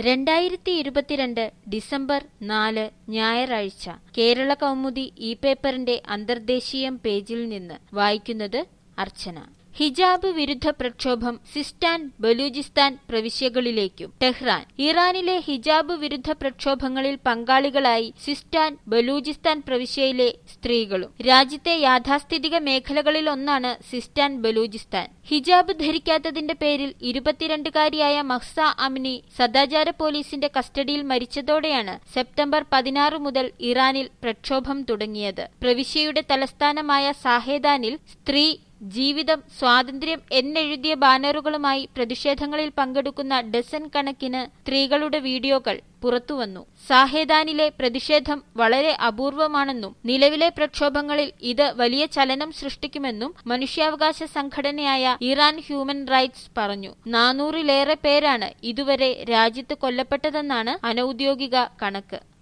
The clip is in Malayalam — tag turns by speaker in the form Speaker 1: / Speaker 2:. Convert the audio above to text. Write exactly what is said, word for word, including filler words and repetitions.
Speaker 1: രണ്ടായിരത്തി ഇരുപത്തിരണ്ട് ഡിസംബർ നാല് ഞായറാഴ്ച കേരള കൗമുദി ഈ പേപ്പറിന്റെ അന്തർദേശീയം പേജിൽ നിന്ന് വായിക്കുന്നത് അർച്ചന. ഹിജാബ് വിരുദ്ധ പ്രക്ഷോഭം സിസ്റ്റാൻ ബലൂചിസ്ഥാൻ പ്രവിശ്യകളിലേക്കും. ടെഹ്റാൻ. ഇറാനിലെ ഹിജാബ് വിരുദ്ധ പ്രക്ഷോഭങ്ങളിൽ പങ്കാളികളായി സിസ്റ്റാൻ ബലൂചിസ്ഥാൻ പ്രവിശ്യയിലെ സ്ത്രീകളും. രാജ്യത്തെ യാഥാസ്ഥിതിക മേഖലകളിലൊന്നാണ് സിസ്റ്റാൻ ബലൂചിസ്ഥാൻ. ഹിജാബ് ധരിക്കാത്തതിന്റെ പേരിൽ ഇരുപത്തിരണ്ടുകാരിയായ മഹ്സ അമിനി സദാചാര പോലീസിന്റെ കസ്റ്റഡിയിൽ മരിച്ചതോടെയാണ് സെപ്റ്റംബർ പതിനാറ് മുതൽ ഇറാനിൽ പ്രക്ഷോഭം തുടങ്ങിയത്. പ്രവിശ്യയുടെ തലസ്ഥാനമായ സാഹേദാനിൽ സ്ത്രീ ജീവിതം സ്വാതന്ത്ര്യം എന്നെഴുതിയ ബാനറുകളുമായി പ്രതിഷേധങ്ങളിൽ പങ്കെടുക്കുന്ന ഡസൻ കണക്കിന് സ്ത്രീകളുടെ വീഡിയോകൾ പുറത്തുവന്നു. സാഹേദാനിലെ പ്രതിഷേധം വളരെ അപൂർവമാണെന്നും നിലവിലെ പ്രക്ഷോഭങ്ങളിൽ ഇത് വലിയ ചലനം സൃഷ്ടിക്കുമെന്നും മനുഷ്യാവകാശ സംഘടനയായ ഇറാൻ ഹ്യൂമൻ റൈറ്റ്സ് പറഞ്ഞു. നാനൂറിലേറെ പേരാണ് ഇതുവരെ രാജ്യത്ത് കൊല്ലപ്പെട്ടതെന്നാണ് അനൌദ്യോഗിക കണക്ക്.